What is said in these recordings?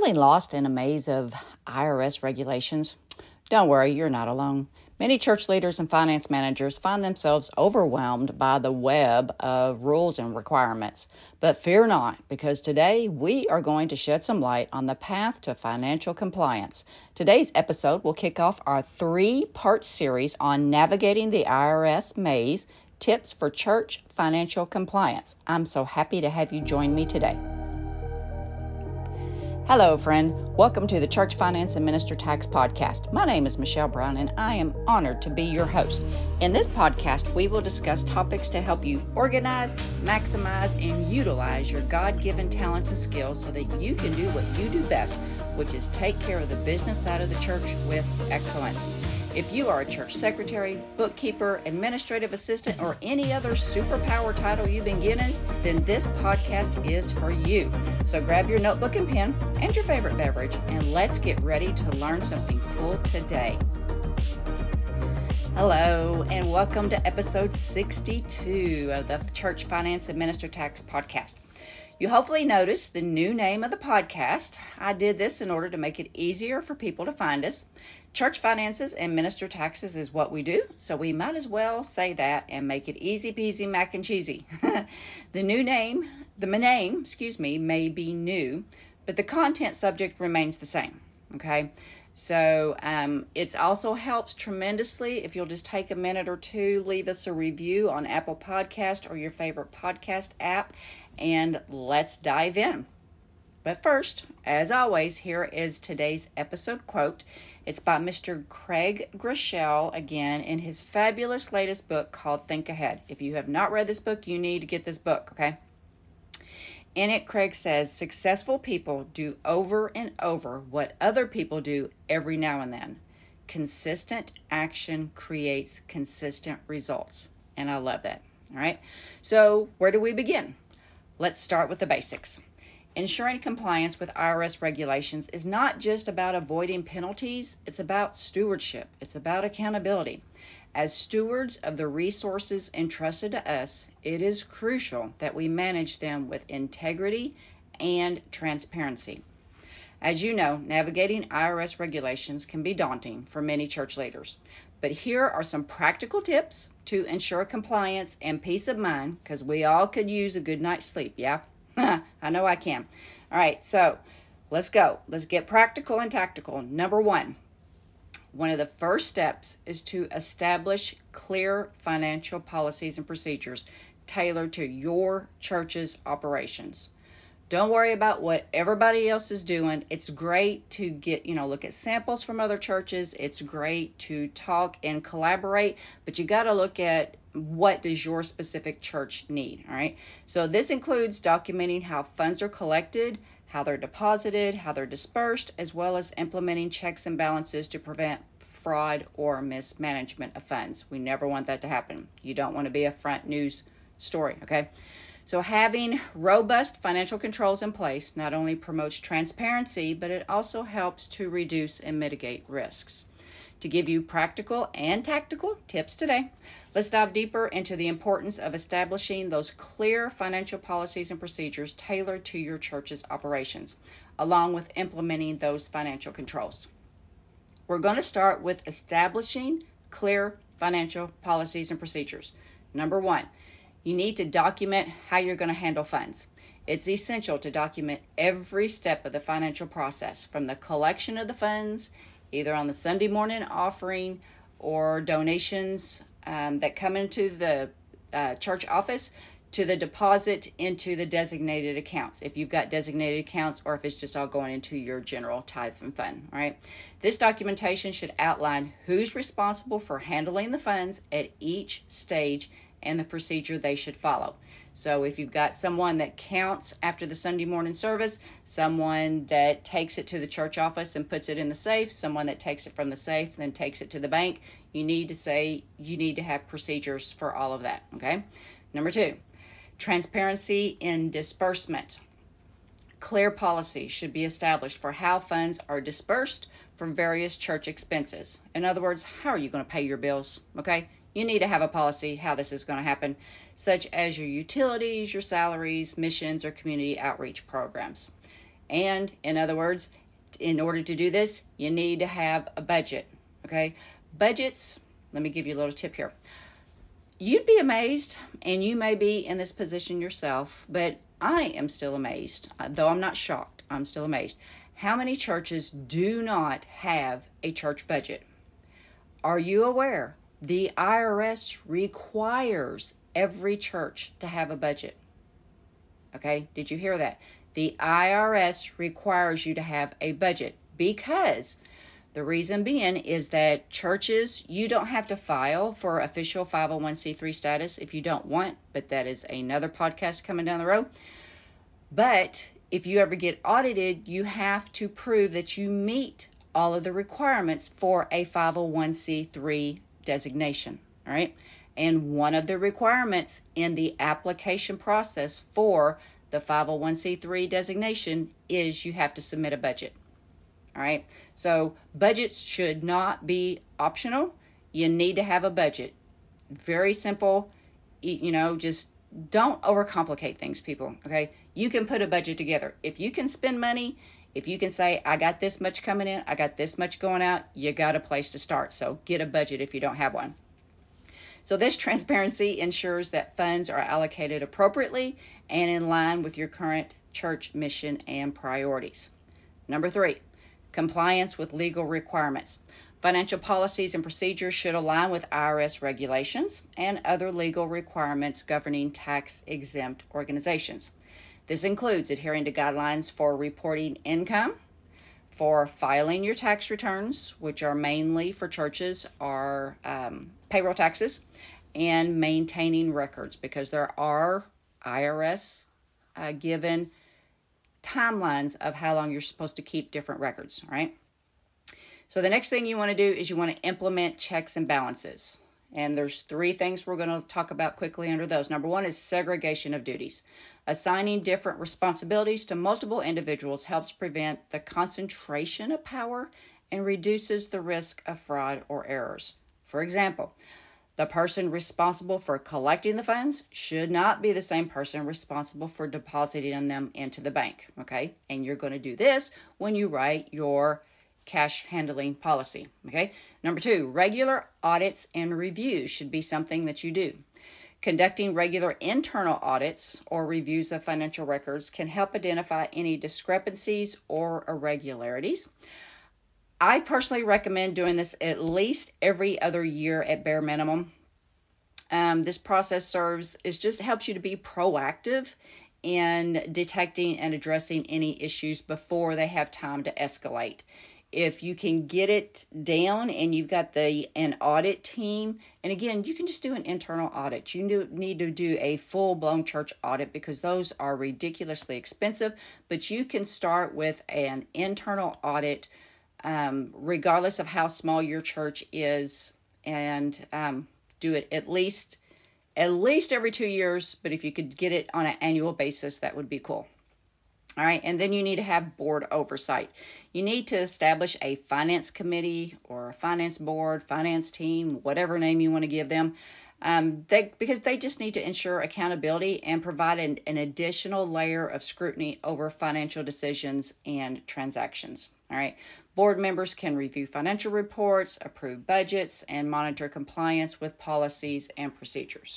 Feeling lost in a maze of IRS regulations? Don't worry, you're not alone. Many church leaders and finance managers find themselves overwhelmed by the web of rules and requirements. But fear not, because today we are going to shed some light on the path to financial compliance. Today's episode will kick off our 3-part series on navigating the IRS maze, tips for church financial compliance. I'm so happy to have you join me today. Hello, friend. Welcome to the Church Finance and Minister Tax Podcast. My name is Michelle Brown, and I am honored to be your host. In this podcast, we will discuss topics to help you organize, maximize, and utilize your God-given talents and skills so that you can do what you do best, which is take care of the business side of the church with excellence. If you are a church secretary, bookkeeper, administrative assistant, or any other superpower title you've been given, then this podcast is for you. So grab your notebook and pen and your favorite beverage, and let's get ready to learn something cool today. Hello, and welcome to episode 62 of the Church Finance and Minister Tax Podcast. You hopefully noticed the new name of the podcast. I did this in order to make it easier for people to find us. Church finances and minister taxes is what we do, so we might as well say that and make it easy peasy mac and cheesy. The name may be new, but the content subject remains the same, okay? So it also helps tremendously if you'll just take a minute or two, leave us a review on Apple Podcast or your favorite podcast app, and let's dive in. But first, as always, here is today's episode quote. It's by Mr. Craig Groeschel, again, in his fabulous latest book called Think Ahead. If you have not read this book, you need to get this book, okay? In it, Craig says, successful people do over and over what other people do every now and then. Consistent action creates consistent results. And I love that, all right? So where do we begin? Let's start with the basics. Ensuring compliance with IRS regulations is not just about avoiding penalties, it's about stewardship. It's about accountability. As stewards of the resources entrusted to us, it is crucial that we manage them with integrity and transparency. As you know, navigating IRS regulations can be daunting for many church leaders. But here are some practical tips to ensure compliance and peace of mind, because we all could use a good night's sleep, yeah? I know I can. All right, so let's go. Let's get practical and tactical. Number one of the first steps is to establish clear financial policies and procedures tailored to your church's operations. Don't worry about what everybody else is doing. It's great to get, look at samples from other churches. It's great to talk and collaborate, but you got to look at what does your specific church need, all right? So this includes documenting how funds are collected, how they're deposited, how they're dispersed, as well as implementing checks and balances to prevent fraud or mismanagement of funds. We never want that to happen. You don't want to be a front news story, okay? So having robust financial controls in place not only promotes transparency, but it also helps to reduce and mitigate risks. To give you practical and tactical tips today, let's dive deeper into the importance of establishing those clear financial policies and procedures tailored to your church's operations, along with implementing those financial controls. We're going to start with establishing clear financial policies and procedures. Number one, you need to document how you're going to handle funds. It's essential to document every step of the financial process, from the collection of the funds, either on the Sunday morning offering or donations that come into the church office, to the deposit into the designated accounts, if you've got designated accounts, or if it's just all going into your general tithe and fund, all right? This documentation should outline who's responsible for handling the funds at each stage and the procedure they should follow. So if you've got someone that counts after the Sunday morning service, someone that takes it to the church office and puts it in the safe, someone that takes it from the safe and then takes it to the bank, you need to have procedures for all of that, okay? Number two, transparency in disbursement. Clear policy should be established for how funds are dispersed from various church expenses. In other words, how are you going to pay your bills, okay? You need to have a policy how this is going to happen, such as your utilities, your salaries, missions, or community outreach programs. And in other words, in order to do this, you need to have a budget. Okay? Budgets, let me give you a little tip here. You'd be amazed, and you may be in this position yourself, but I am still amazed, though I'm not shocked. I'm still amazed. How many churches do not have a church budget? Are you aware the IRS requires every church to have a budget? Okay, did you hear that? The IRS requires you to have a budget because the reason being is that churches, you don't have to file for official 501c3 status if you don't want, but that is another podcast coming down the road. But if you ever get audited, you have to prove that you meet all of the requirements for a 501c3 designation, all right? And one of the requirements in the application process for the 501c3 designation is you have to submit a budget. All right, so budgets should not be optional. You need to have a budget. Very simple, just don't overcomplicate things, people, okay? You can put a budget together. If you can spend money, if you can say, I got this much coming in, I got this much going out, you got a place to start. So get a budget if you don't have one. So this transparency ensures that funds are allocated appropriately and in line with your current church mission and priorities. Number 3. Compliance with legal requirements. Financial policies and procedures should align with IRS regulations and other legal requirements governing tax-exempt organizations. This includes adhering to guidelines for reporting income, for filing your tax returns, which are mainly for churches, are payroll taxes, and maintaining records, because there are IRS given timelines of how long you're supposed to keep different records, right? So the next thing you want to do is you want to implement checks and balances. And there's 3 things we're going to talk about quickly under those. Number 1 is segregation of duties. Assigning different responsibilities to multiple individuals helps prevent the concentration of power and reduces the risk of fraud or errors. For example, the person responsible for collecting the funds should not be the same person responsible for depositing them into the bank, okay? And you're going to do this when you write your cash handling policy, okay? Number 2, regular audits and reviews should be something that you do. Conducting regular internal audits or reviews of financial records can help identify any discrepancies or irregularities. I personally recommend doing this at least every other year at bare minimum. This process helps you to be proactive in detecting and addressing any issues before they have time to escalate. If you can get it down and you've got an audit team, and again, you can just do an internal audit. You need to do a full-blown church audit because those are ridiculously expensive, but you can start with an internal audit regardless of how small your church is, and do it at least every 2 years, but if you could get it on an annual basis, that would be cool. All right, and then you need to have board oversight. You need to establish a finance committee or a finance board, finance team, whatever name you want to give them, because they just need to ensure accountability and provide an additional layer of scrutiny over financial decisions and transactions. All right, board members can review financial reports, approve budgets, and monitor compliance with policies and procedures.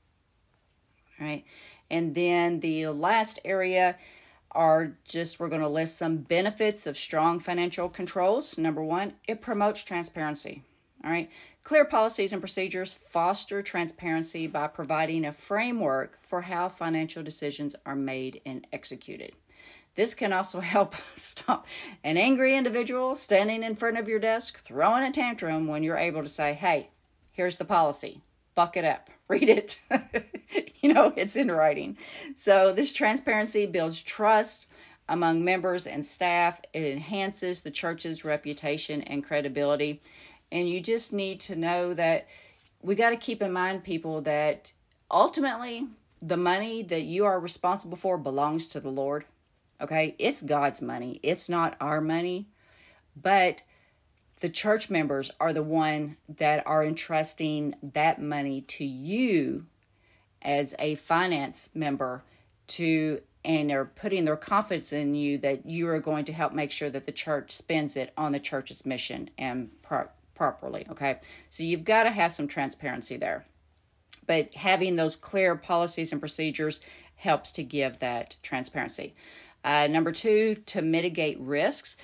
All right, and then the last area we're going to list some benefits of strong financial controls. Number 1, it promotes transparency. All right, clear policies and procedures foster transparency by providing a framework for how financial decisions are made and executed. This can also help stop an angry individual standing in front of your desk throwing a tantrum when you're able to say, hey, here's the policy. Buck it up. Read it. It's in writing. So this transparency builds trust among members and staff. It enhances the church's reputation and credibility. And you just need to know that we got to keep in mind, people, that ultimately the money that you are responsible for belongs to the Lord. Okay, it's God's money. It's not our money. But the church members are the one that are entrusting that money to you as a finance member to and are putting their confidence in you that you are going to help make sure that the church spends it on the church's mission and properly, okay? So you've got to have some transparency there. But having those clear policies and procedures helps to give that transparency. Number 2, to mitigate risks,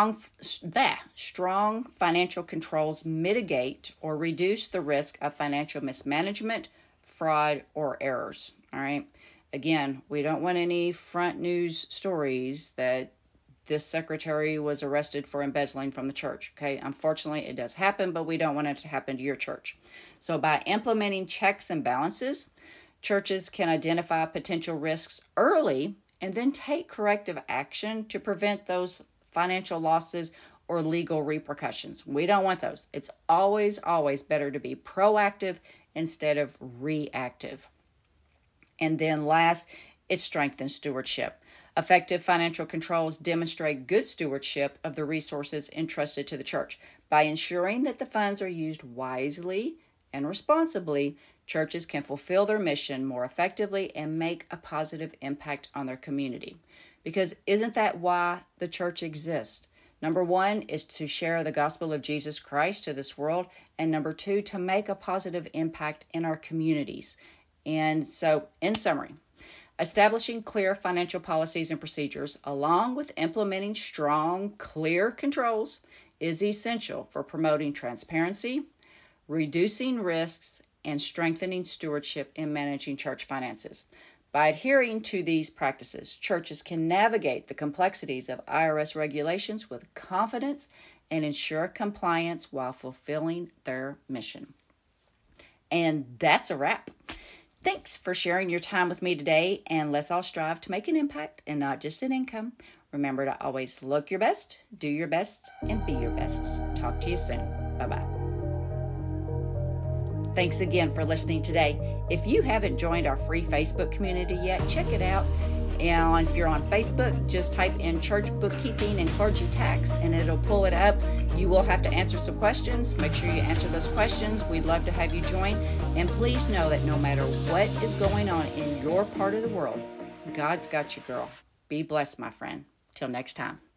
strong financial controls mitigate or reduce the risk of financial mismanagement, fraud, or errors. All right. Again, we don't want any front news stories that this secretary was arrested for embezzling from the church. Okay. Unfortunately, it does happen, but we don't want it to happen to your church. So by implementing checks and balances, churches can identify potential risks early and then take corrective action to prevent those financial losses or legal repercussions. We don't want those. It's always better to be proactive instead of reactive. And then last, it strengthens stewardship. Effective financial controls demonstrate good stewardship of the resources entrusted to the church. By ensuring that the funds are used wisely and responsibly, churches can fulfill their mission more effectively and make a positive impact on their community. Because isn't that why the church exists? Number 1 is to share the gospel of Jesus Christ to this world, and number 2, to make a positive impact in our communities. And so, in summary, establishing clear financial policies and procedures, along with implementing strong, clear controls, is essential for promoting transparency, reducing risks, and strengthening stewardship in managing church finances. By adhering to these practices, churches can navigate the complexities of IRS regulations with confidence and ensure compliance while fulfilling their mission. And that's a wrap. Thanks for sharing your time with me today, and let's all strive to make an impact and not just an income. Remember to always look your best, do your best, and be your best. Talk to you soon. Bye-bye. Thanks again for listening today. If you haven't joined our free Facebook community yet, check it out. And if you're on Facebook, just type in Church Bookkeeping and Clergy Tax and it'll pull it up. You will have to answer some questions. Make sure you answer those questions. We'd love to have you join. And please know that no matter what is going on in your part of the world, God's got you, girl. Be blessed, my friend. Till next time.